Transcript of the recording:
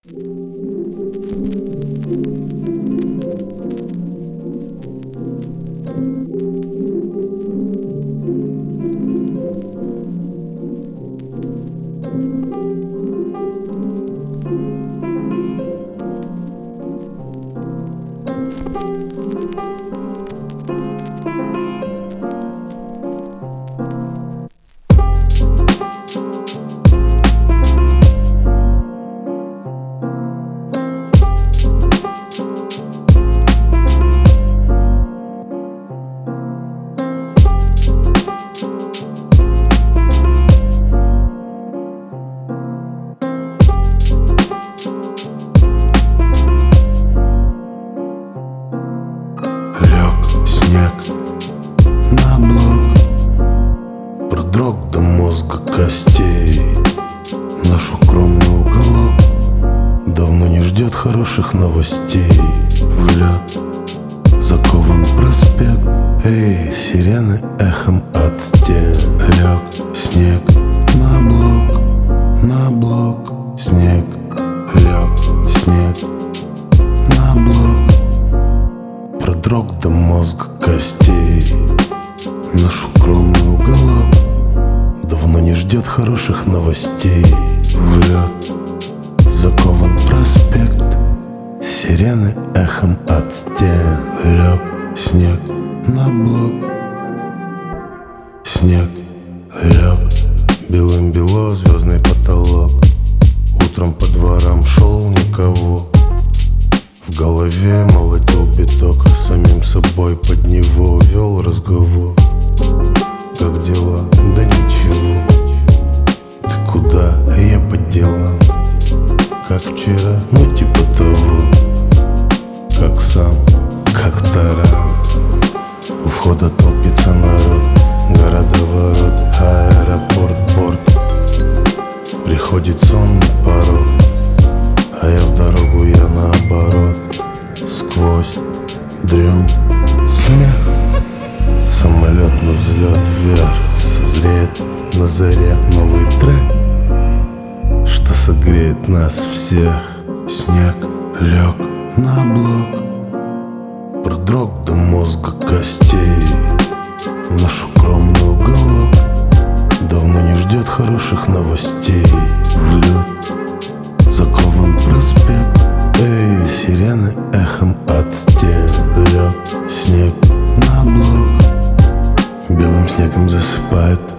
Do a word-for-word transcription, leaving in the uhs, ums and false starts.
Снег на блок, продрог до мозга костей. Наш укромный уголок давно не ждет хороших новостей. В лед закован проспект, эй, сирены эхом от стен. Лег снег на блок, на блок, снег. Лег снег на блок, продрог до мозга костей. Наш укромный уголок давно не ждет хороших новостей. В лед закован проспект, сирены эхом от стен. Лег снег на блок, снег. Лег белым бело звездный потолок. Утром по дворам шел никого, в голове молотил биток, самим собой под него вел разговор. Как дела? Да ничего. Ты куда? А я по делам. Как вчера? Ну типа того. Как сам, как таран. У входа толпится народ, города-ворот, аэропорт, порт. Приходит сон на порог, а я в дорогу, я наоборот. Сквозь дрем смех, самолет на взлет вверх. Созреет на заре новый трек, что согреет нас всех. Снег лег на блок, продрог до мозга костей. Наш укромный уголок давно не ждет хороших новостей. В лед закован проспект, эй, сирены эхом от стен. Лег снег на блок, белым снегом засыпает